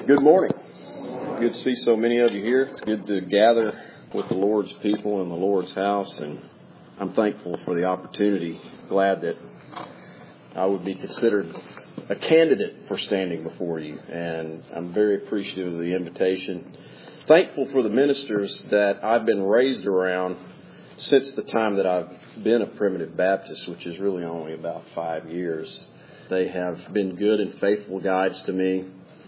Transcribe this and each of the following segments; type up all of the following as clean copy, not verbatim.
Good morning. Good to see so many of you here. It's good to gather with the Lord's people in the Lord's house, and I'm thankful for the opportunity. Glad that I would be considered a candidate for standing before you, and I'm very appreciative of the invitation. Thankful for the ministers that I've been raised around since the time that I've been a Primitive Baptist, which is really only about 5 years. They have been good and faithful guides to me,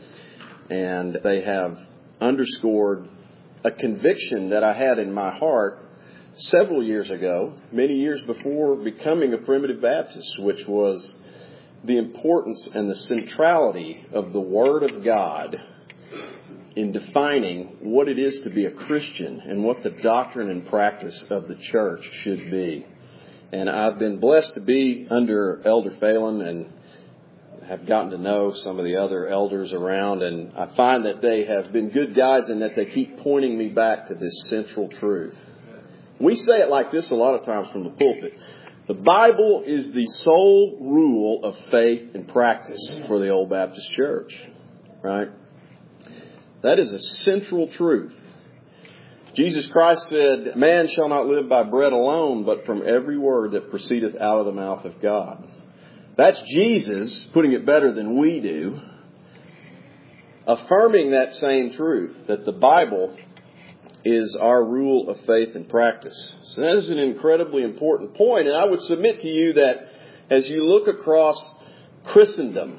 and they have underscored a conviction that I had in my heart several years ago, many years before becoming a Primitive Baptist, which was the importance and the centrality of the Word of God in defining what it is to be a Christian and what the doctrine and practice of the church should be. And I've been blessed to be under Elder Phelan and have gotten to know some of the other elders around, and I find that they have been good guides and that they keep pointing me back to this central truth. We say it like this a lot of times from the pulpit. The Bible is the sole rule of faith and practice for the Old Baptist Church, right? That is a central truth. Jesus Christ said, "Man shall not live by bread alone, but from every word that proceedeth out of the mouth of God." That's Jesus putting it better than we do, affirming that same truth, that the Bible is our rule of faith and practice. So that is an incredibly important point, and I would submit to you that as you look across Christendom,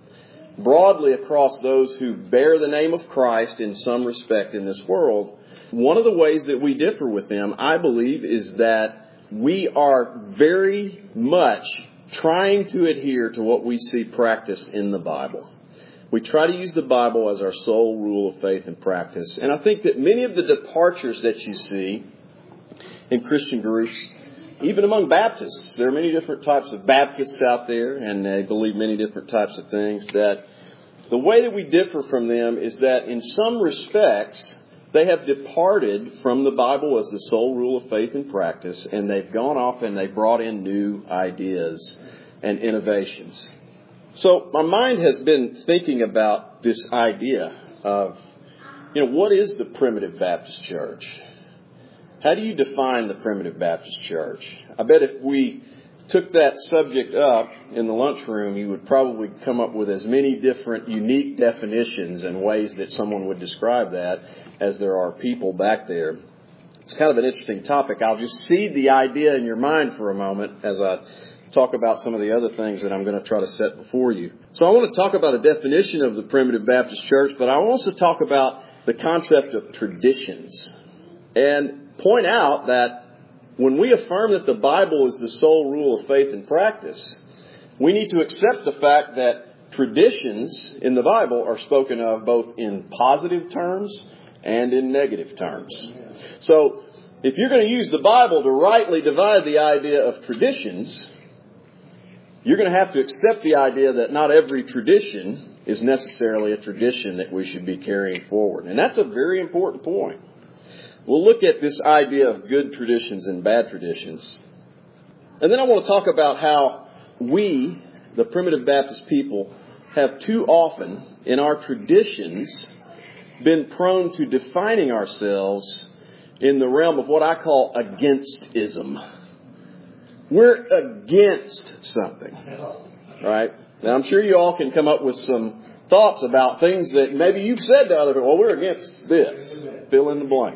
broadly across those who bear the name of Christ in some respect in this world, one of the ways that we differ with them, I believe, is that we are very much trying to adhere to what we see practiced in the Bible. We try to use the Bible as our sole rule of faith and practice. And I think that many of the departures that you see in Christian groups, even among Baptists, there are many different types of Baptists out there, and they believe many different types of things, that the way that we differ from them is that in some respects, they have departed from the Bible as the sole rule of faith and practice, and they've gone off and they've brought in new ideas and innovations. So my mind has been thinking about this idea of, what is the Primitive Baptist Church? How do you define the Primitive Baptist Church? I bet if we took that subject up in the lunchroom, you would probably come up with as many different unique definitions and ways that someone would describe that as there are people back there. It's kind of an interesting topic. I'll just seed the idea in your mind for a moment as I talk about some of the other things that I'm going to try to set before you. So I want to talk about a definition of the Primitive Baptist Church, but I also talk about the concept of traditions and point out that when we affirm that the Bible is the sole rule of faith and practice, we need to accept the fact that traditions in the Bible are spoken of both in positive terms and in negative terms. So if you're going to use the Bible to rightly divide the idea of traditions, you're going to have to accept the idea that not every tradition is necessarily a tradition that we should be carrying forward. And that's a very important point. We'll look at this idea of good traditions and bad traditions. And then I want to talk about how we, the Primitive Baptist people, have too often in our traditions been prone to defining ourselves in the realm of what I call against-ism. We're against something, right? Now, I'm sure you all can come up with some thoughts about things that maybe you've said to other people, well, we're against this. Fill in the blank.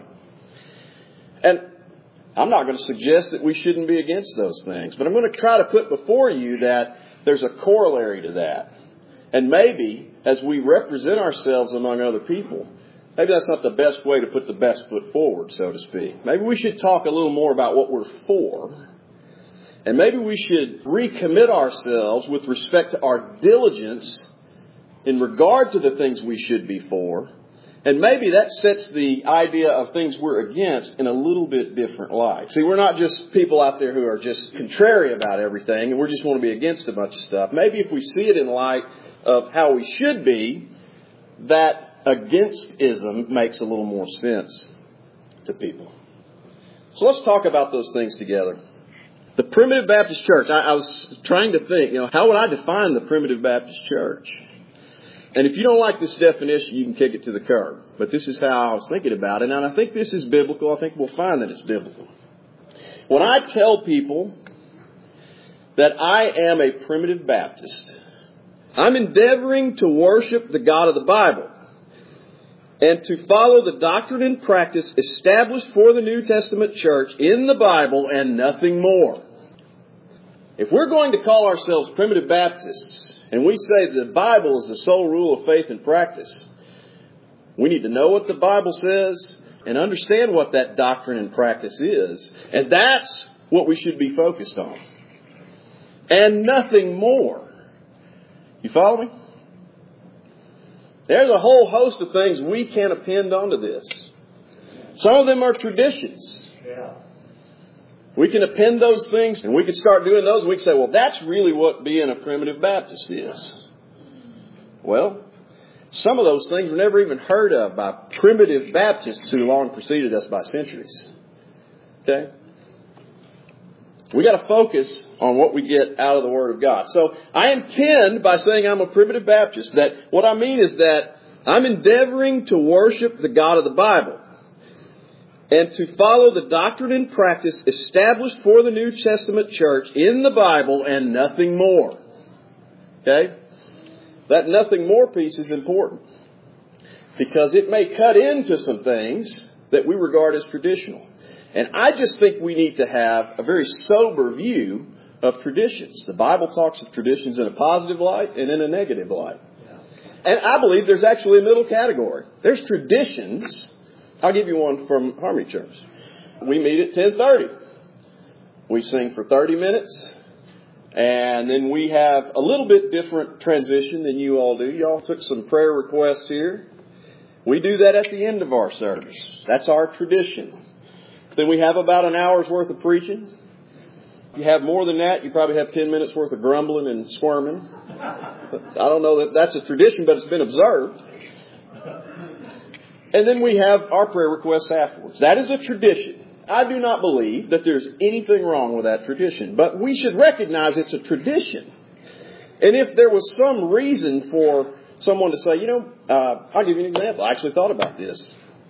And I'm not going to suggest that we shouldn't be against those things, but I'm going to try to put before you that there's a corollary to that. And maybe as we represent ourselves among other people, maybe that's not the best way to put the best foot forward, so to speak. Maybe we should talk a little more about what we're for. And maybe we should recommit ourselves with respect to our diligence in regard to the things we should be for. And maybe that sets the idea of things we're against in a little bit different light. See, we're not just people out there who are just contrary about everything and we just want to be against a bunch of stuff. Maybe if we see it in light of how we should be, that against-ism makes a little more sense to people. So let's talk about those things together. The Primitive Baptist Church, I was trying to think, how would I define the Primitive Baptist Church? And if you don't like this definition, you can kick it to the curb. But this is how I was thinking about it. And I think this is biblical. I think we'll find that it's biblical. When I tell people that I am a primitive Baptist, I'm endeavoring to worship the God of the Bible and to follow the doctrine and practice established for the New Testament church in the Bible and nothing more. If we're going to call ourselves primitive Baptists and we say the Bible is the sole rule of faith and practice, we need to know what the Bible says and understand what that doctrine and practice is. And that's what we should be focused on. And nothing more. You follow me? There's a whole host of things we can append onto this. Some of them are traditions. Yeah. We can append those things and we can start doing those and we can say, well, that's really what being a primitive Baptist is. Well, some of those things were never even heard of by primitive Baptists who long preceded us by centuries. Okay? We got to focus on what we get out of the Word of God. So I intend by saying I'm a primitive Baptist that what I mean is that I'm endeavoring to worship the God of the Bible and to follow the doctrine and practice established for the New Testament church in the Bible and nothing more. Okay? That nothing more piece is important because it may cut into some things that we regard as traditional. And I just think we need to have a very sober view of traditions. The Bible talks of traditions in a positive light and in a negative light. And I believe there's actually a middle category. There's traditions. I'll give you one from Harmony Church. We meet at 10:30. We sing for 30 minutes. And then we have a little bit different transition than you all do. You all took some prayer requests here. We do that at the end of our service. That's our tradition. Then we have about an hour's worth of preaching. If you have more than that, you probably have 10 minutes worth of grumbling and squirming. I don't know that that's a tradition, but it's been observed. And then we have our prayer requests afterwards. That is a tradition. I do not believe that there's anything wrong with that tradition, but we should recognize it's a tradition. And if there was some reason for someone to say, I'll give you an example. I actually thought about this.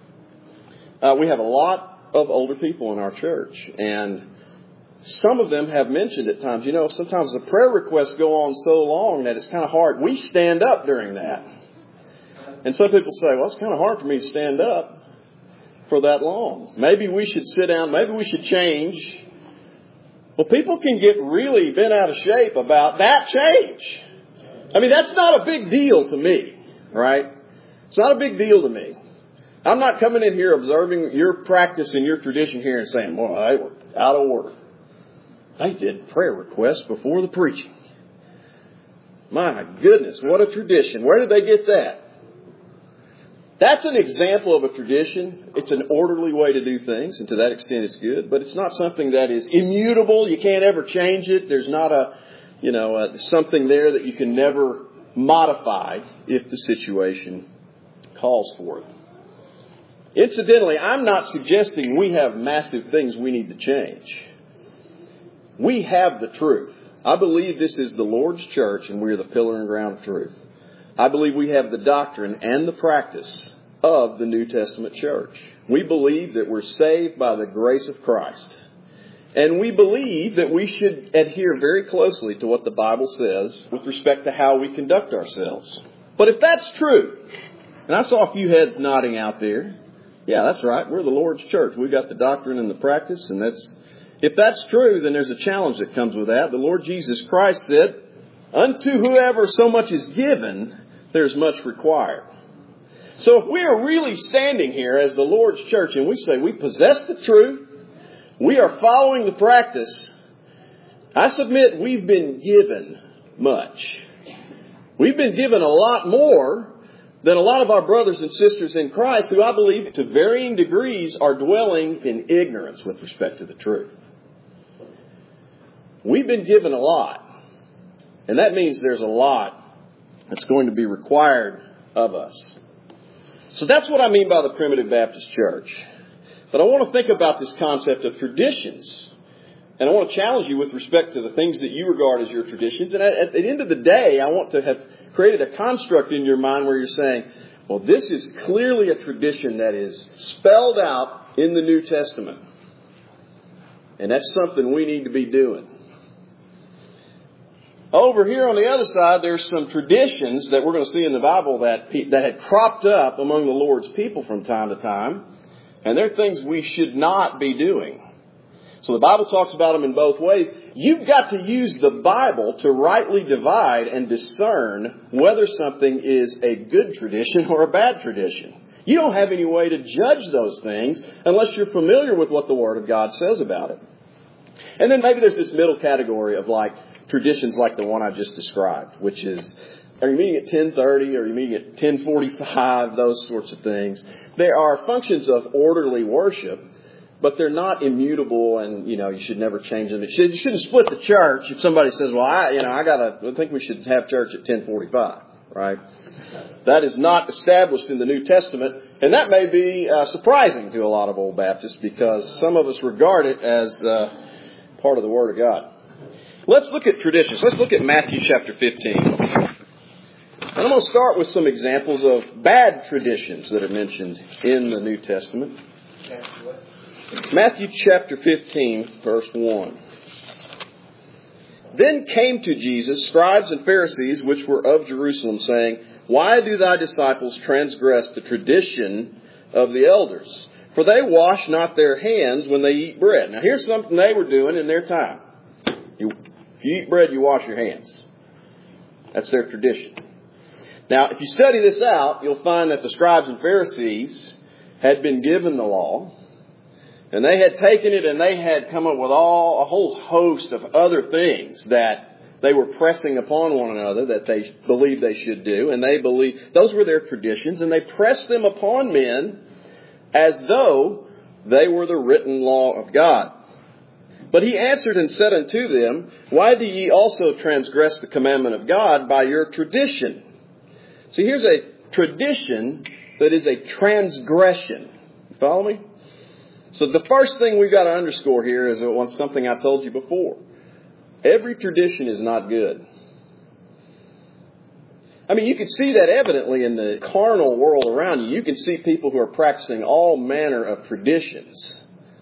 We have a lot of older people in our church, and some of them have mentioned at times, sometimes the prayer requests go on so long that it's kind of hard. We stand up during that. And some people say, well, it's kind of hard for me to stand up for that long. Maybe we should sit down. Maybe we should change. Well, people can get really bent out of shape about that change. I mean, that's not a big deal to me, right? It's not a big deal to me. I'm not coming in here observing your practice and your tradition here and saying, well, they were out of order. They did prayer requests before the preaching. My goodness, what a tradition. Where did they get that? That's an example of a tradition. It's an orderly way to do things, and to that extent it's good. But it's not something that is immutable. You can't ever change it. There's not something there that you can never modify if the situation calls for it. Incidentally, I'm not suggesting we have massive things we need to change. We have the truth. I believe this is the Lord's church and we're the pillar and ground of truth. I believe we have the doctrine and the practice of the New Testament church. We believe that we're saved by the grace of Christ. And we believe that we should adhere very closely to what the Bible says with respect to how we conduct ourselves. But if that's true, and I saw a few heads nodding out there, yeah, that's right. We're the Lord's church. We've got the doctrine and the practice, and if that's true, then there's a challenge that comes with that. The Lord Jesus Christ said, unto whoever so much is given, there's much required. So if we are really standing here as the Lord's church and we say we possess the truth, we are following the practice, I submit we've been given much. We've been given a lot more than a lot of our brothers and sisters in Christ who I believe to varying degrees are dwelling in ignorance with respect to the truth. We've been given a lot. And that means there's a lot that's going to be required of us. So that's what I mean by the primitive Baptist church. But I want to think about this concept of traditions. And I want to challenge you with respect to the things that you regard as your traditions. And at the end of the day, I want to have created a construct in your mind where you're saying, well, this is clearly a tradition that is spelled out in the New Testament. And that's something we need to be doing. Over here on the other side, there's some traditions that we're going to see in the Bible that had cropped up among the Lord's people from time to time. And they're things we should not be doing. So the Bible talks about them in both ways. You've got to use the Bible to rightly divide and discern whether something is a good tradition or a bad tradition. You don't have any way to judge those things unless you're familiar with what the Word of God says about it. And then maybe there's this middle category of traditions like the one I just described, which is, are you meeting at 10:30? Are you meeting at 10:45? Those sorts of things. There are functions of orderly worship, but they're not immutable, and you should never change them. You shouldn't split the church if somebody says, "Well, I think we should have church at 10:45." Right? That is not established in the New Testament, and that may be surprising to a lot of old Baptists because some of us regard it as part of the Word of God. Let's look at traditions. Let's look at Matthew chapter 15. And I'm going to start with some examples of bad traditions that are mentioned in the New Testament. Matthew chapter 15, verse 1. Then came to Jesus scribes and Pharisees which were of Jerusalem, saying, Why do thy disciples transgress the tradition of the elders? For they wash not their hands when they eat bread. Now here's something they were doing in their time. If you eat bread, you wash your hands. That's their tradition. Now, if you study this out, you'll find that the scribes and Pharisees had been given the law. And they had taken it and they had come up with a whole host of other things that they were pressing upon one another that they believed they should do. And they believed those were their traditions. And they pressed them upon men as though they were the written law of God. But he answered and said unto them, Why do ye also transgress the commandment of God by your tradition? See, here's a tradition that is a transgression. You follow me? So the first thing we've got to underscore here is something I told you before. Every tradition is not good. I mean, you can see that evidently in the carnal world around you. You can see people who are practicing all manner of traditions.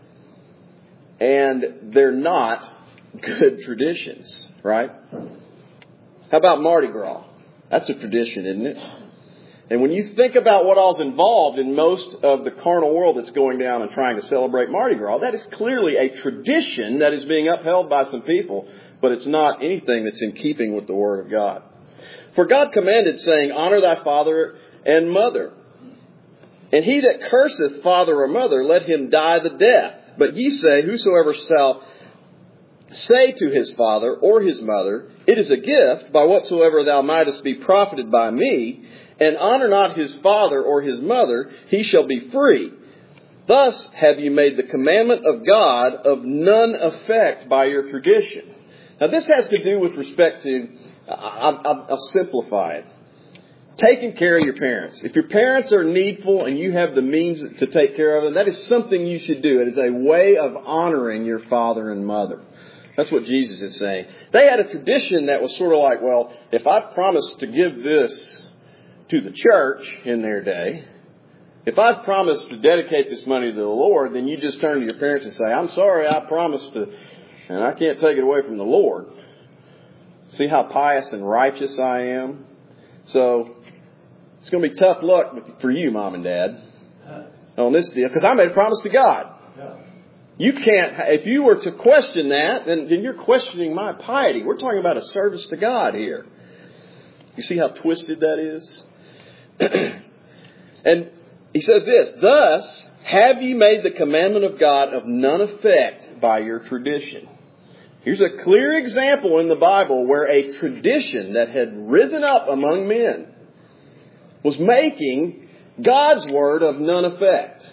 And they're not good traditions, right? How about Mardi Gras? That's a tradition, isn't it? And when you think about what all's involved in most of the carnal world that's going down and trying to celebrate Mardi Gras, that is clearly a tradition that is being upheld by some people, but it's not anything that's in keeping with the Word of God. For God commanded, saying, Honor thy father and mother. And he that curseth father or mother, let him die the death. But ye say, Whosoever shall say to his father or his mother, It is a gift, by whatsoever thou mightest be profited by me, and honor not his father or his mother, he shall be free. Thus have you made the commandment of God of none effect by your tradition. Now this has to do with respect to, I'll simplify it, taking care of your parents. If your parents are needful and you have the means to take care of them, that is something you should do. It is a way of honoring your father and mother. That's what Jesus is saying. They had a tradition that was sort of like, well, if I promised to give this to the church in their day, if I've promised to dedicate this money to the Lord, then you just turn to your parents and say, I'm sorry, I promised to, and I can't take it away from the Lord. See how pious and righteous I am? So it's going to be tough luck for you, Mom and Dad, on this deal, because I made a promise to God. You can't, if you were to question that, then you're questioning my piety. We're talking about a service to God here. You see how twisted that is? And he says this, Thus have ye made the commandment of God of none effect by your tradition. Here's a clear example in the Bible where a tradition that had risen up among men was making God's word of none effect.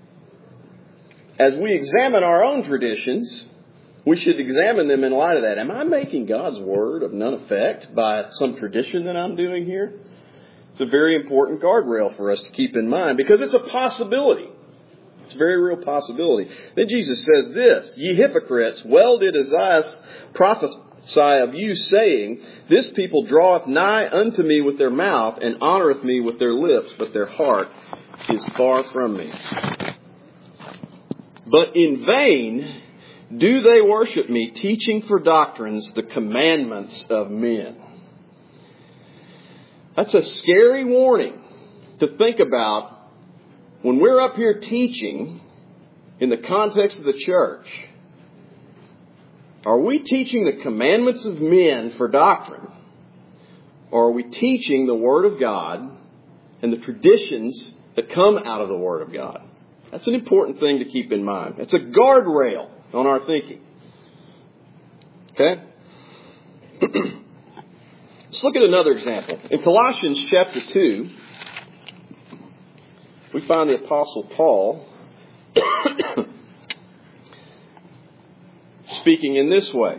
As we examine our own traditions, we should examine them in light of that. Am I making God's word of none effect by some tradition that I'm doing here? It's a very important guardrail for us to keep in mind because it's a possibility. It's a very real possibility. Then Jesus says this, Ye hypocrites, well did Isaiah of you, saying, This people draweth nigh unto me with their mouth, and honoreth me with their lips, but their heart is far from me. But in vain do they worship me, teaching for doctrines the commandments of men. That's a scary warning to think about when we're up here teaching in the context of the church. Are we teaching the commandments of men for doctrine? Or are we teaching the Word of God and the traditions that come out of the Word of God? That's an important thing to keep in mind. It's a guardrail on our thinking. Okay? Let's look at another example. In Colossians chapter 2, we find the Apostle Paul speaking in this way.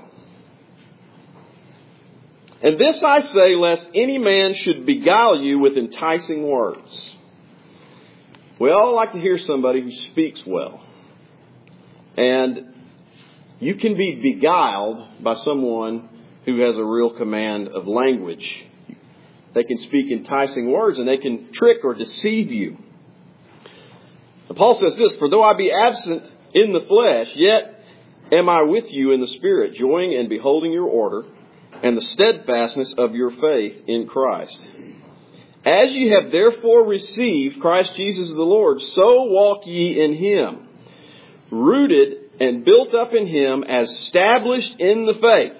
And this I say, lest any man should beguile you with enticing words. We all like to hear somebody who speaks well. And you can be beguiled by someone who has a real command of language. They can speak enticing words and they can trick or deceive you. And Paul says this, For though I be absent in the flesh, yet am I with you in the Spirit, joying and beholding your order and the steadfastness of your faith in Christ. As ye have therefore received Christ Jesus the Lord, so walk ye in Him, rooted and built up in Him, as established in the faith,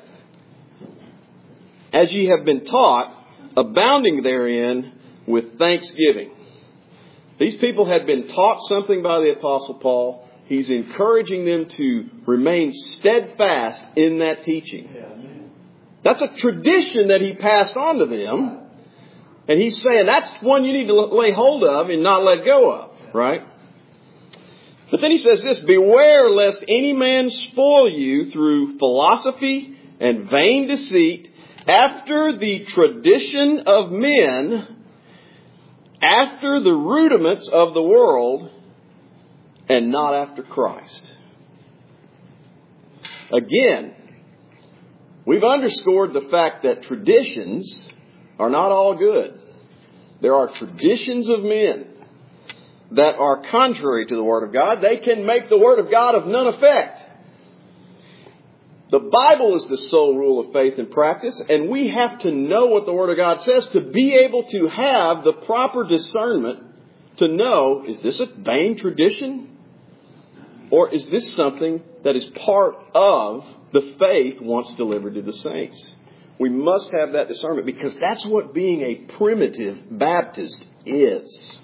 as ye have been taught, abounding therein with thanksgiving. These people had been taught something by the Apostle Paul. He's encouraging them to remain steadfast in that teaching. That's a tradition that he passed on to them. And he's saying that's one you need to lay hold of and not let go of, right? But then he says this, Beware lest any man spoil you through philosophy and vain deceit, after the tradition of men, after the rudiments of the world, and not after Christ. Again, we've underscored the fact that traditions are not all good. There are traditions of men that are contrary to the Word of God. They can make the Word of God of none effect. The Bible is the sole rule of faith and practice, and we have to know what the Word of God says to be able to have the proper discernment to know, is this a vain tradition? Or is this something that is part of the faith once delivered to the saints? We must have that discernment because that's what being a primitive Baptist is.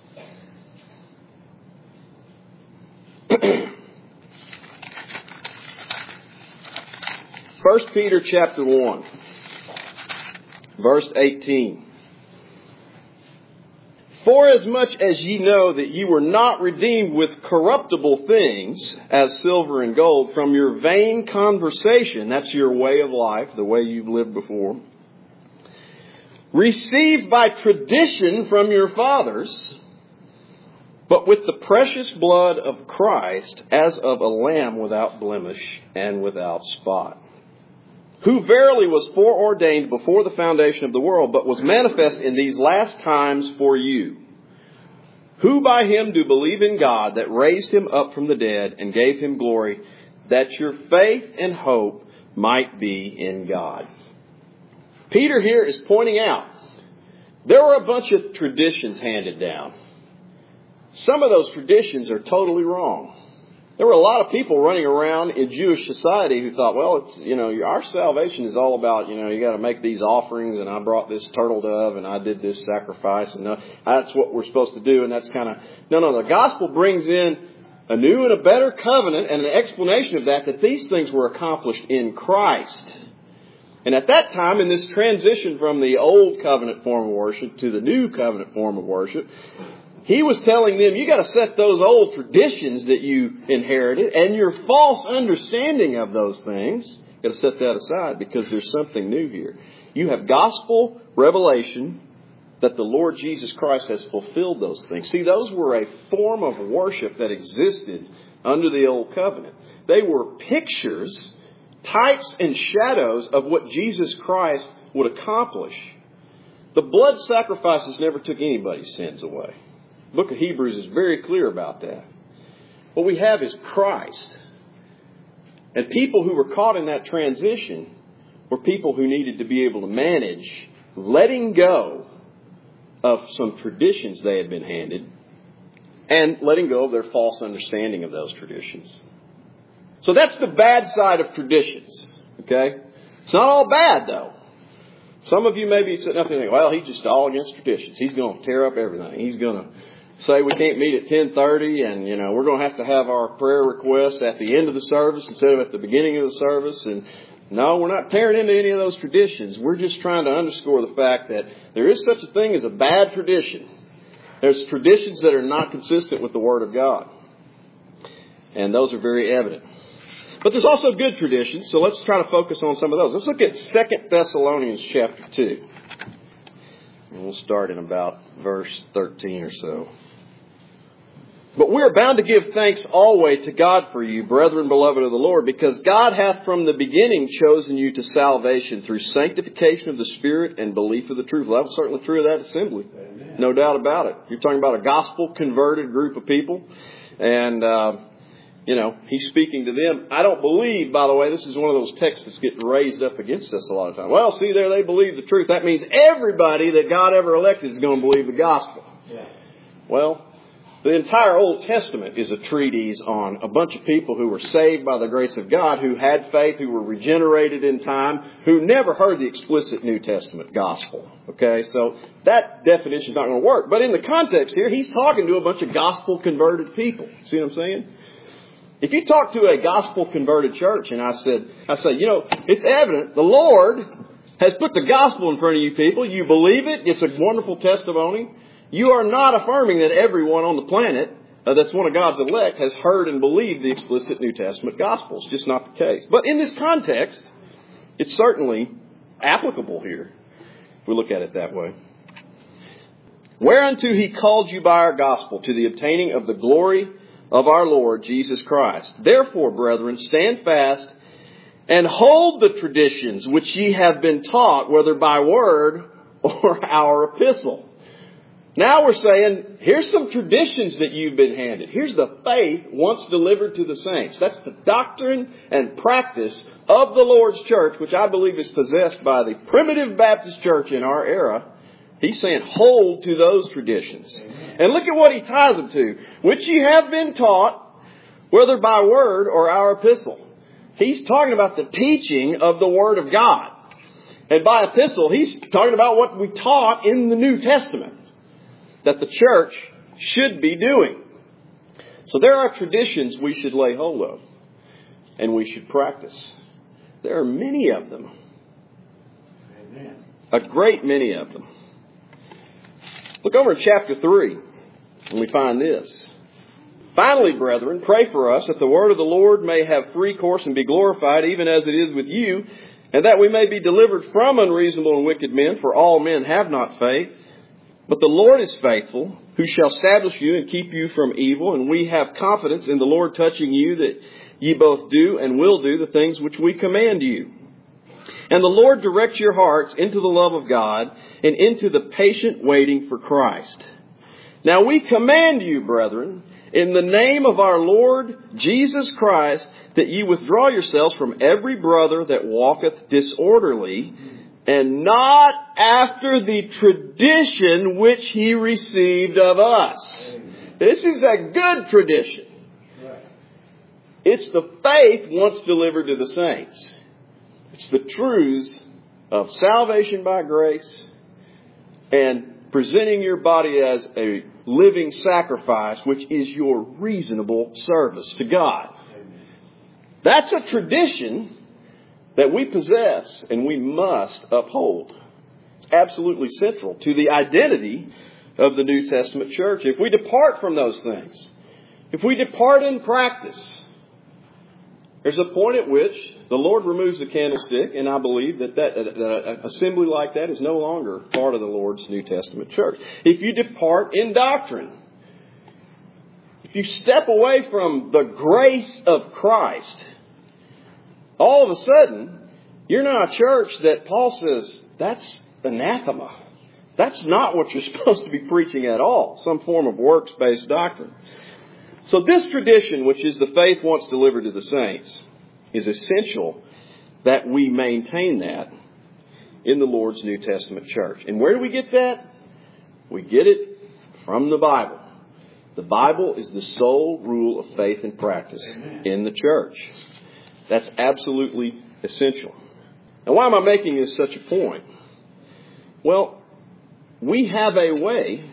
1 Peter chapter 1, verse 18. Forasmuch as ye know that ye were not redeemed with corruptible things, as silver and gold, from your vain conversation, that's your way of life, the way you've lived before, received by tradition from your fathers, but with the precious blood of Christ, as of a lamb without blemish and without spot, who verily was foreordained before the foundation of the world, but was manifest in these last times for you, who by him do believe in God, that raised him up from the dead and gave him glory, that your faith and hope might be in God. Peter here is pointing out there were a bunch of traditions handed down. Some of those traditions are totally wrong. There were a lot of people running around in Jewish society who thought, well, it's, our salvation is all about, you got to make these offerings, and I brought this turtle dove, and I did this sacrifice, and that's what we're supposed to do, and that's kind of, no, the gospel brings in a new and a better covenant and an explanation of that these things were accomplished in Christ. And at that time, in this transition from the old covenant form of worship to the new covenant form of worship, he was telling them, you got to set those old traditions that you inherited and your false understanding of those things, you got to set that aside because there's something new here. You have gospel revelation that the Lord Jesus Christ has fulfilled those things. See, those were a form of worship that existed under the old covenant. They were pictures types and shadows of what Jesus Christ would accomplish. The blood sacrifices never took anybody's sins away. The book of Hebrews is very clear about that. What we have is Christ. And people who were caught in that transition were people who needed to be able to manage letting go of some traditions they had been handed and letting go of their false understanding of those traditions. So that's the bad side of traditions. Okay? It's not all bad, though. Some of you may be sitting up and thinking, well, he's just all against traditions. He's going to tear up everything. He's going to say we can't meet at 10:30 and, we're going to have our prayer requests at the end of the service instead of at the beginning of the service. And no, we're not tearing into any of those traditions. We're just trying to underscore the fact that there is such a thing as a bad tradition. There's traditions that are not consistent with the Word of God. And those are very evident. But there's also good traditions, so let's try to focus on some of those. Let's look at 2 Thessalonians chapter 2. And we'll start in about verse 13 or so. But we are bound to give thanks always to God for you, brethren, beloved of the Lord, because God hath from the beginning chosen you to salvation through sanctification of the Spirit and belief of the truth. Well, that was certainly true of that assembly. Amen. No doubt about it. You're talking about a gospel-converted group of people. And, he's speaking to them. I don't believe, by the way, this is one of those texts that's getting raised up against us a lot of times. Well, see there, they believe the truth. That means everybody that God ever elected is going to believe the gospel. Yeah. Well, the entire Old Testament is a treatise on a bunch of people who were saved by the grace of God, who had faith, who were regenerated in time, who never heard the explicit New Testament gospel. Okay, so that definition is not going to work. But in the context here, he's talking to a bunch of gospel-converted people. See what I'm saying? If you talk to a gospel-converted church and I say, it's evident the Lord has put the gospel in front of you people. You believe it. It's a wonderful testimony. You are not affirming that everyone on the planet that's one of God's elect has heard and believed the explicit New Testament gospel. It's just not the case. But in this context, it's certainly applicable here, if we look at it that way. Whereunto he called you by our gospel to the obtaining of the glory of our Lord Jesus Christ. Therefore, brethren, stand fast and hold the traditions which ye have been taught, whether by word or our epistle. Now we're saying, here's some traditions that you've been handed. Here's the faith once delivered to the saints. That's the doctrine and practice of the Lord's church, which I believe is possessed by the primitive Baptist church in our era. He's saying, hold to those traditions. Amen. And look at what he ties them to. Which ye have been taught, whether by word or our epistle. He's talking about the teaching of the Word of God. And by epistle, he's talking about what we taught in the New Testament that the church should be doing. So there are traditions we should lay hold of and we should practice. There are many of them. Amen. A great many of them. Look over in chapter 3 and we find this. Finally, brethren, pray for us that the word of the Lord may have free course and be glorified, even as it is with you, and that we may be delivered from unreasonable and wicked men, for all men have not faith. But the Lord is faithful, who shall establish you and keep you from evil. And we have confidence in the Lord touching you, that ye both do and will do the things which we command you. And the Lord direct your hearts into the love of God and into the patient waiting for Christ. Now we command you, brethren, in the name of our Lord Jesus Christ, that ye withdraw yourselves from every brother that walketh disorderly, and not after the tradition which he received of us. This is a good tradition. It's the faith once delivered to the saints. It's the truths of salvation by grace and presenting your body as a living sacrifice, which is your reasonable service to God. That's a tradition that we possess and we must uphold. It's absolutely central to the identity of the New Testament church. If we depart from those things, if we depart in practice, there's a point at which the Lord removes the candlestick, and I believe that an assembly like that is no longer part of the Lord's New Testament church. If you depart in doctrine, if you step away from the grace of Christ, all of a sudden, you're not a church that Paul says, that's anathema. That's not what you're supposed to be preaching at all. Some form of works-based doctrine. So this tradition, which is the faith once delivered to the saints, is essential that we maintain that in the Lord's New Testament church. And where do we get that? We get it from the Bible. The Bible is the sole rule of faith and practice in the church. That's absolutely essential. Now, why am I making this such a point? Well, we have a way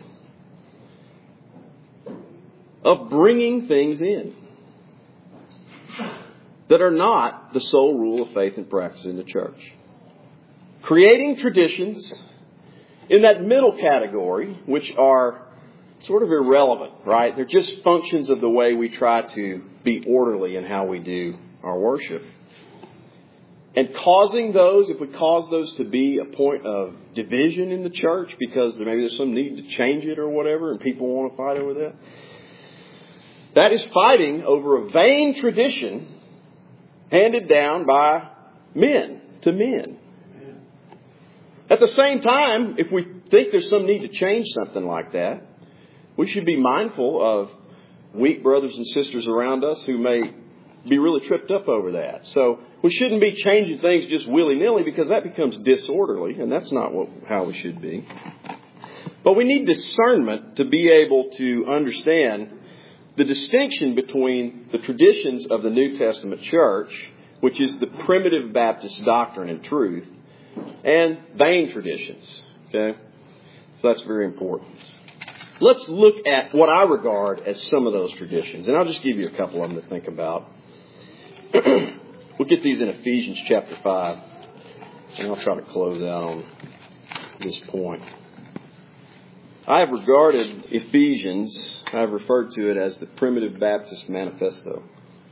of bringing things in that are not the sole rule of faith and practice in the church. Creating traditions in that middle category, which are sort of irrelevant, right? They're just functions of the way we try to be orderly in how we do our worship. And causing those, if we cause those to be a point of division in the church because maybe there's some need to change it or whatever and people want to fight over that, that is fighting over a vain tradition handed down by men to men. At the same time, if we think there's some need to change something like that, we should be mindful of weak brothers and sisters around us who may be really tripped up over that. So we shouldn't be changing things just willy-nilly because that becomes disorderly, and that's not how we should be. But we need discernment to be able to understand the distinction between the traditions of the New Testament church, which is the primitive Baptist doctrine and truth, and vain traditions. Okay? So that's very important. Let's look at what I regard as some of those traditions. And I'll just give you a couple of them to think about. We'll get these in Ephesians chapter 5. And I'll try to close out on this point. I have regarded Ephesians, I have referred to it as the Primitive Baptist Manifesto.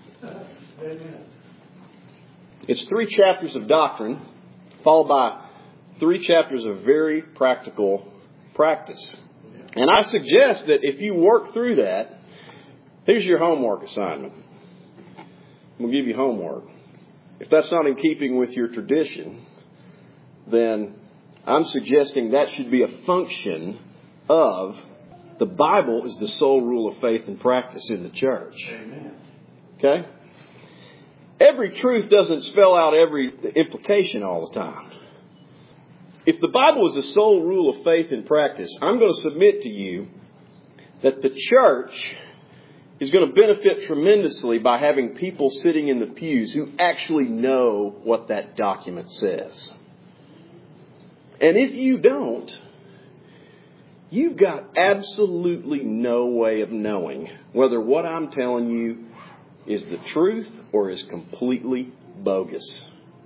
It's 3 chapters of doctrine, followed by 3 chapters of very practical practice. And I suggest that if you work through that, here's your homework assignment. We'll give you homework. If that's not in keeping with your tradition, then I'm suggesting that should be a function of the Bible is the sole rule of faith and practice in the church. Amen. Okay? Every truth doesn't spell out every implication all the time. If the Bible is the sole rule of faith and practice, I'm going to submit to you that the church is going to benefit tremendously by having people sitting in the pews who actually know what that document says. And if you don't, you've got absolutely no way of knowing whether what I'm telling you is the truth or is completely bogus.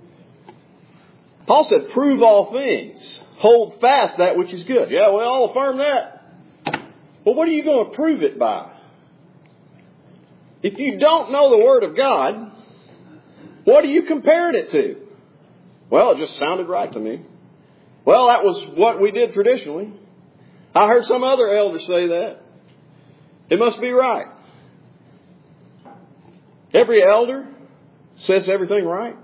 Paul said, prove all things. Hold fast that which is good. Yeah, well, I'll affirm that. Well, what are you going to prove it by? If you don't know the Word of God, what are you comparing it to? Well, it just sounded right to me. Well, that was what we did traditionally. I heard some other elder say that. It must be right. Every elder says everything right.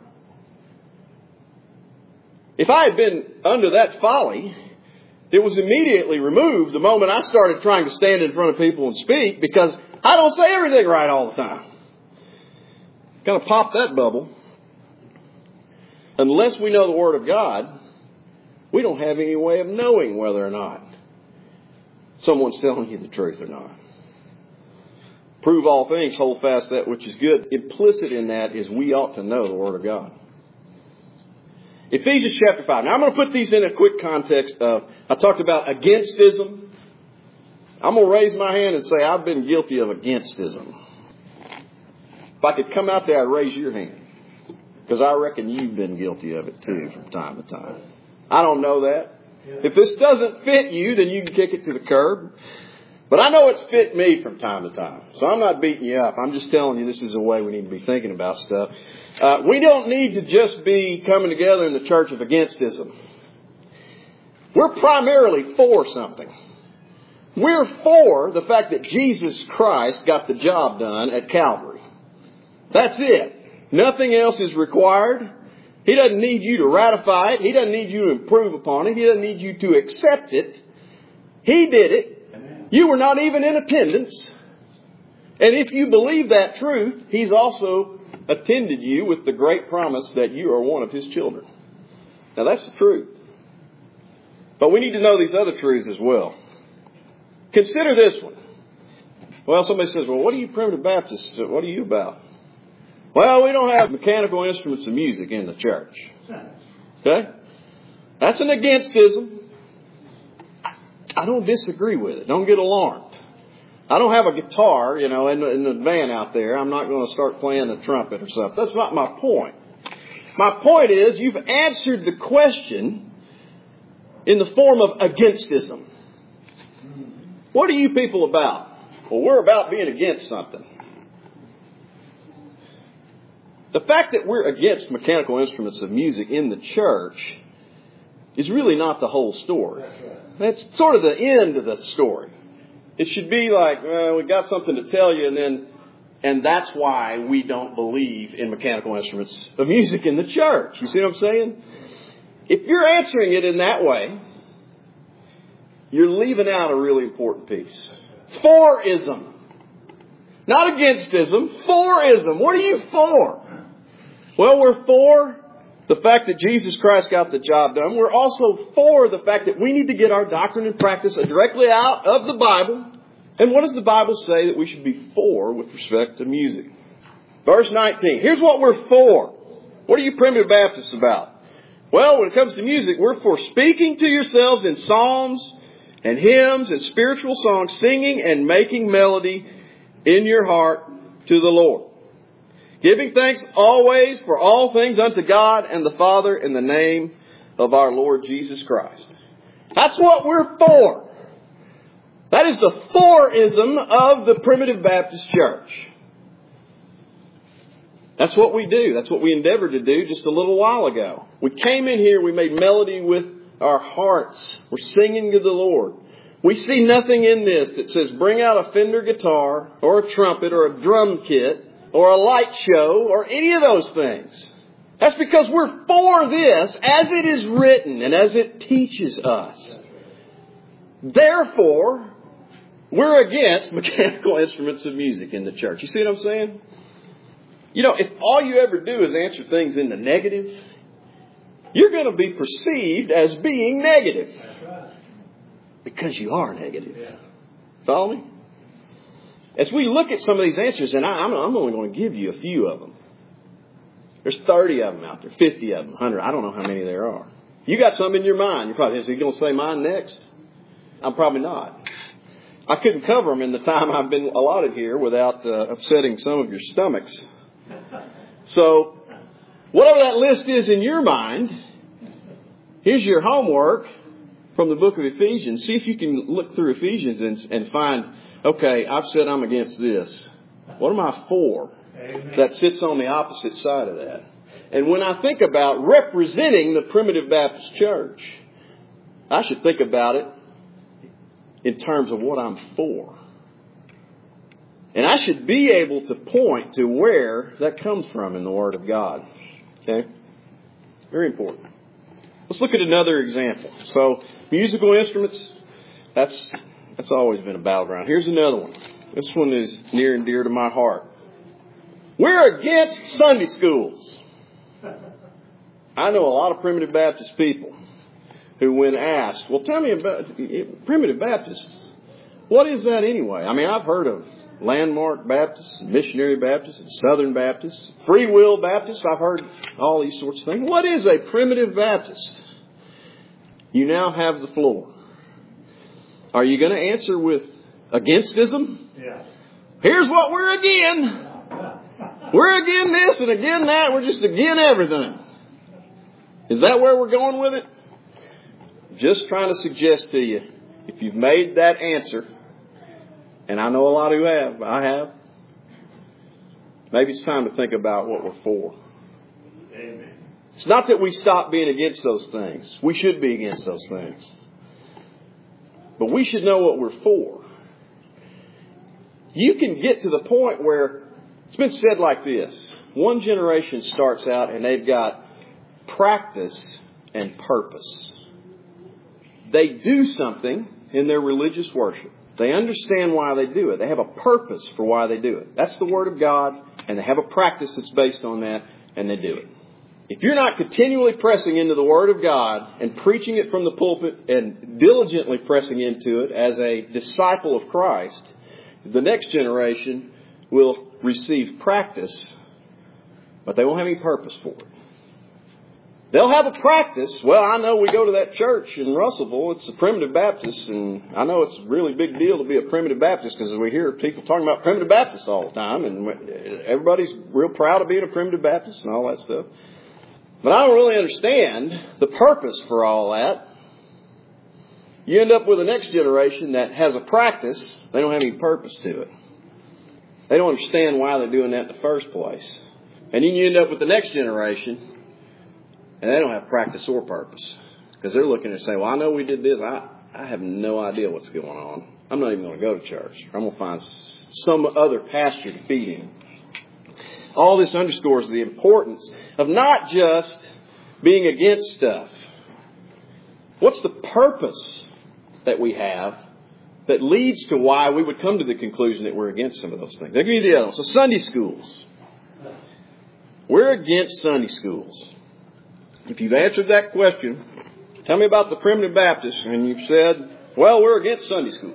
If I had been under that folly, it was immediately removed the moment I started trying to stand in front of people and speak, because I don't say everything right all the time. Got to pop that bubble. Unless we know the Word of God, we don't have any way of knowing whether or not someone's telling you the truth or not. Prove all things, hold fast that which is good. Implicit in that is we ought to know the Word of God. Ephesians chapter 5. Now I'm going to put these in a quick context of, I talked about againstism. I'm going to raise my hand and say I've been guilty of againstism. If I could come out there, I'd raise your hand. Because I reckon you've been guilty of it too from time to time. I don't know that. If this doesn't fit you, then you can kick it to the curb. But I know it's fit me from time to time. So I'm not beating you up. I'm just telling you this is a way we need to be thinking about stuff. We don't need to just be coming together in the church of againstism. We're primarily for something. We're for the fact that Jesus Christ got the job done at Calvary. That's it. Nothing else is required. He doesn't need you to ratify it. He doesn't need you to improve upon it. He doesn't need you to accept it. He did it. Amen. You were not even in attendance. And if you believe that truth, He's also attended you with the great promise that you are one of His children. Now that's the truth. But we need to know these other truths as well. Consider this one. Well, somebody says, well, what are you Primitive Baptists? What are you about? Well, we don't have mechanical instruments of music in the church. Okay? That's an against-ism. I don't disagree with it. Don't get alarmed. I don't have a guitar, in the van out there. I'm not going to start playing the trumpet or something. That's not my point. My point is, you've answered the question in the form of against-ism. What are you people about? Well, we're about being against something. The fact that we're against mechanical instruments of music in the church is really not the whole story. That's sort of the end of the story. It should be like, well, we got something to tell you, and that's why we don't believe in mechanical instruments of music in the church. You see what I'm saying? If you're answering it in that way, you're leaving out a really important piece. For-ism. Not against-ism. For-ism. What are you for? Well, we're for the fact that Jesus Christ got the job done. We're also for the fact that we need to get our doctrine and practice directly out of the Bible. And what does the Bible say that we should be for with respect to music? Verse 19. Here's what we're for. What are you Primitive Baptists about? Well, when it comes to music, we're for speaking to yourselves in psalms and hymns and spiritual songs, singing and making melody in your heart to the Lord. Giving thanks always for all things unto God and the Father in the name of our Lord Jesus Christ. That's what we're for. That is the for-ism of the Primitive Baptist Church. That's what we do. That's what we endeavored to do just a little while ago. We came in here, we made melody with our hearts. We're singing to the Lord. We see nothing in this that says bring out a Fender guitar or a trumpet or a drum kit or a light show or any of those things. That's because we're for this as it is written and as it teaches us. Therefore, we're against mechanical instruments of music in the church. You see what I'm saying? If all you ever do is answer things in the negative, you're going to be perceived as being negative. That's right. Because you are negative. Yeah. Follow me? As we look at some of these answers, and I'm only going to give you a few of them. There's 30 of them out there, 50 of them, 100. I don't know how many there are. You got some in your mind. You're probably, is he going to say mine next? I'm probably not. I couldn't cover them in the time I've been allotted here without upsetting some of your stomachs. So, whatever that list is in your mind, here's your homework from the book of Ephesians. See if you can look through Ephesians and find, okay, I've said I'm against this. What am I for? Amen. That sits on the opposite side of that. And when I think about representing the Primitive Baptist Church, I should think about it in terms of what I'm for. And I should be able to point to where that comes from in the Word of God. Okay? Very important. Let's look at another example. So, musical instruments, that's always been a battleground. Here's another one. This one is near and dear to my heart. We're against Sunday schools. I know a lot of Primitive Baptist people who, when asked, well, tell me about Primitive Baptists. What is that anyway? I mean, I've heard of Landmark Baptists, Missionary Baptists, Southern Baptists, Free Will Baptists. I've heard all these sorts of things. What is a Primitive Baptist? You now have the floor. Are you going to answer with against-ism? Yeah. Here's what we're again. We're again this and again that. We're just again everything. Is that where we're going with it? Just trying to suggest to you, if you've made that answer, and I know a lot who have, I have, maybe it's time to think about what we're for. Amen. It's not that we stop being against those things. We should be against those things. But we should know what we're for. You can get to the point where it's been said like this. one generation starts out and they've got practice and purpose. They do something in their religious worship. They understand why they do it. They have a purpose for why they do it. That's the Word of God, and they have a practice that's based on that, and they do it. If you're not continually pressing into the Word of God and preaching it from the pulpit and diligently pressing into it as a disciple of Christ, the next generation will receive practice, but they won't have any purpose for it. They'll have a practice. Well, I know we go to that church in Russellville. It's a Primitive Baptist, and I know it's a really big deal to be a Primitive Baptist because we hear people talking about Primitive Baptists all the time, and everybody's real proud of being a Primitive Baptist and all that stuff. But I don't really understand the purpose for all that. You end up with the next generation that has a practice. They don't have any purpose to it. They don't understand why they're doing that in the first place. And then you end up with the next generation, and they don't have practice or purpose. Because they're looking and saying, well, I know we did this. I have no idea what's going on. I'm not even going to go to church. I'm going to find some other pasture to feed him. All this underscores the importance of not just being against stuff. What's the purpose that we have that leads to why we would come to the conclusion that we're against some of those things? I'll give you the other one. So Sunday schools. We're against Sunday schools. If you've answered that question, tell me about the Primitive Baptists, and you've said, well, we're against Sunday schools.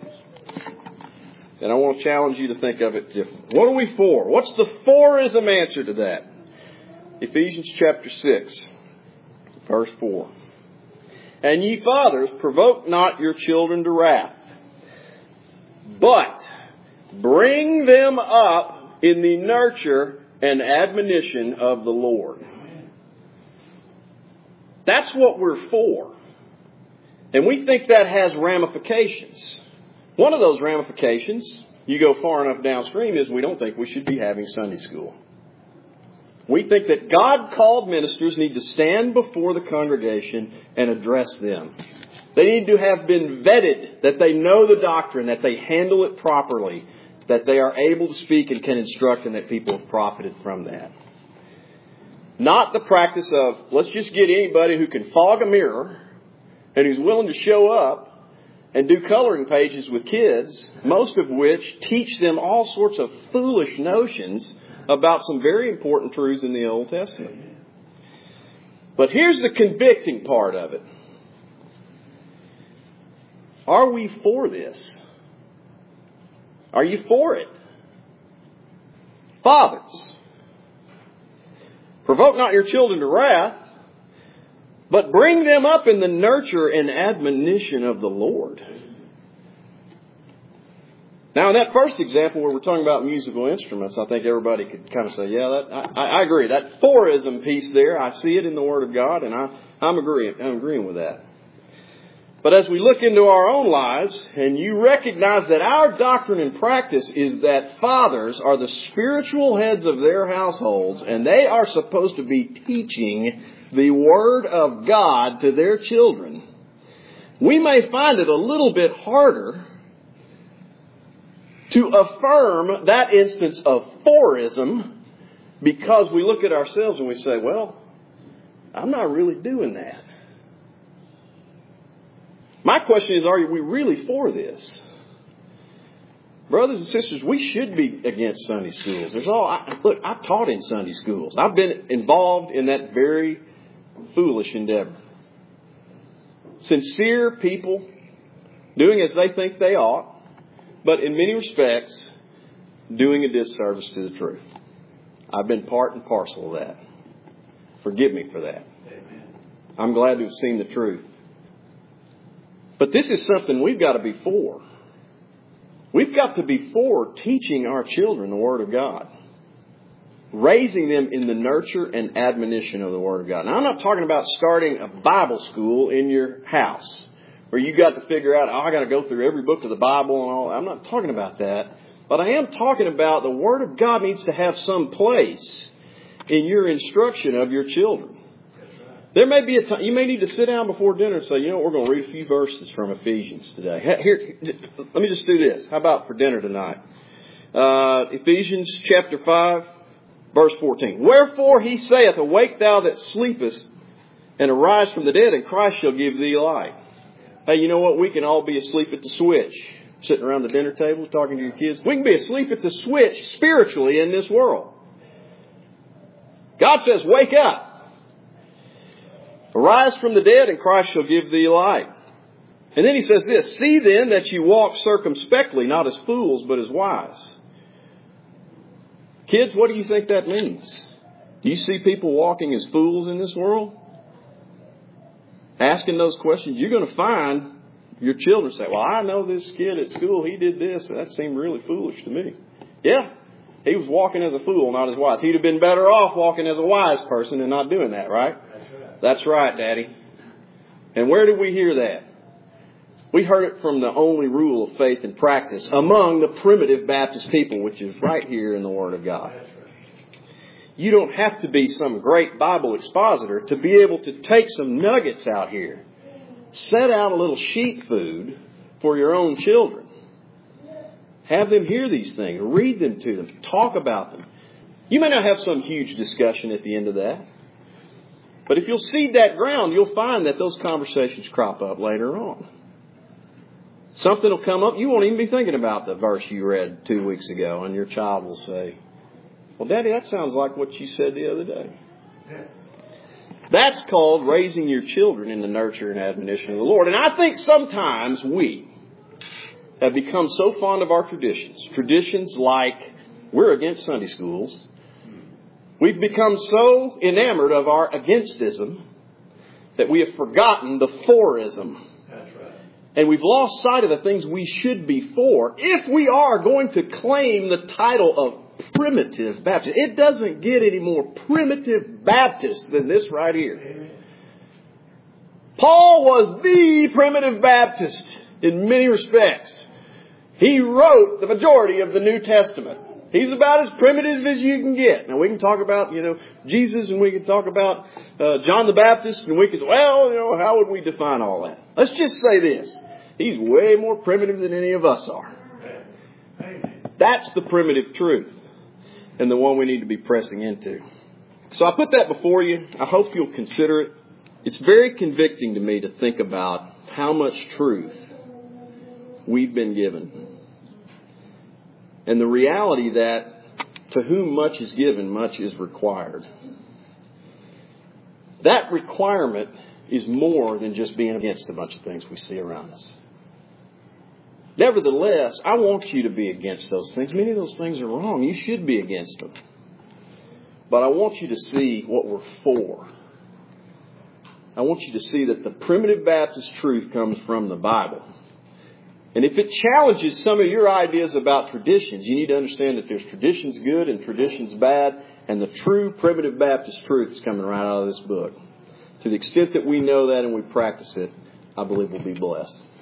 And I want to challenge you to think of it differently. What are we for? What's the forism answer to that? Ephesians chapter 6, verse 4. And ye fathers, provoke not your children to wrath, but bring them up in the nurture and admonition of the Lord. That's what we're for. And we think that has ramifications. One of those ramifications, you go far enough downstream, is we don't think we should be having Sunday school. We think that God-called ministers need to stand before the congregation and address them. They need to have been vetted, that they know the doctrine, that they handle it properly, that they are able to speak and can instruct, and that people have profited from that. Not the practice of, let's just get anybody who can fog a mirror and who's willing to show up and do coloring pages with kids, most of which teach them all sorts of foolish notions about some very important truths in the Old Testament. But here's the convicting part of it. Are we for this? Are you for it? Fathers, provoke not your children to wrath, but bring them up in the nurture and admonition of the Lord. Now, in that first example where we're talking about musical instruments, I think everybody could kind of say, yeah, I agree. That forism piece there, I see it in the Word of God, and I'm agreeing with that. But as we look into our own lives, and you recognize that our doctrine and practice is that fathers are the spiritual heads of their households, and they are supposed to be teaching the Word of God to their children, we may find it a little bit harder to affirm that instance of forism because we look at ourselves and we say, well, I'm not really doing that. My question is, are we really for this? Brothers and sisters, we should be against Sunday schools. Look, I've taught in Sunday schools. I've been involved in that very foolish endeavor. Sincere people doing as they think they ought, but in many respects, doing a disservice to the truth. I've been part and parcel of that. Forgive me for that. Amen. I'm glad to have seen the truth. But this is something we've got to be for. We've got to be for teaching our children the Word of God. Raising them in the nurture and admonition of the Word of God. Now, I'm not talking about starting a Bible school in your house where you got to figure out, I got to go through every book of the Bible and all. I'm not talking about that. But I am talking about the Word of God needs to have some place in your instruction of your children. There may be a time, you may need to sit down before dinner and say, you know, we're going to read a few verses from Ephesians today. Here, let me just do this. How about for dinner tonight? Ephesians chapter 5, Verse 14. Wherefore he saith, Awake thou that sleepest, and arise from the dead, and Christ shall give thee light. Hey, you know what? We can all be asleep at the switch. Sitting around the dinner table talking to your kids. We can be asleep at the switch spiritually in this world. God says, wake up. Arise from the dead, and Christ shall give thee light. And then he says this, See then that you walk circumspectly, not as fools, but as wise. Kids, what do you think that means? Do you see people walking as fools in this world? Asking those questions, you're going to find your children say, well, I know this kid at school, he did this, and that seemed really foolish to me. Yeah, he was walking as a fool, not as wise. He'd have been better off walking as a wise person and not doing that, right? That's right, Daddy. And where did we hear that? We heard it from the only rule of faith and practice among the primitive Baptist people, which is right here in the Word of God. You don't have to be some great Bible expositor to be able to take some nuggets out here. Set out a little sheep food for your own children. Have them hear these things. Read them to them. Talk about them. You may not have some huge discussion at the end of that. But if you'll seed that ground, you'll find that those conversations crop up later on. Something will come up. You won't even be thinking about the verse you read 2 weeks ago. And your child will say, well, Daddy, that sounds like what you said the other day. That's called raising your children in the nurture and admonition of the Lord. And I think sometimes we have become so fond of our traditions. Traditions like we're against Sunday schools. We've become so enamored of our against-ism that we have forgotten the for-ism. That's right. And we've lost sight of the things we should be for if we are going to claim the title of primitive Baptist. It doesn't get any more primitive Baptist than this right here. Amen. Paul was the primitive Baptist in many respects. He wrote the majority of the New Testament. He's about as primitive as you can get. Now we can talk about, Jesus, and we can talk about John the Baptist, and we can, how would we define all that? Let's just say this. He's way more primitive than any of us are. That's the primitive truth, and the one we need to be pressing into. So I put that before you. I hope you'll consider it. It's very convicting to me to think about how much truth we've been given. And the reality that to whom much is given, much is required. That requirement is more than just being against a bunch of things we see around us. Nevertheless, I want you to be against those things. Many of those things are wrong. You should be against them. But I want you to see what we're for. I want you to see that the primitive Baptist truth comes from the Bible. And if it challenges some of your ideas about traditions, you need to understand that there's traditions good and traditions bad. And the true primitive Baptist truth is coming right out of this book. To the extent that we know that and we practice it, I believe we'll be blessed.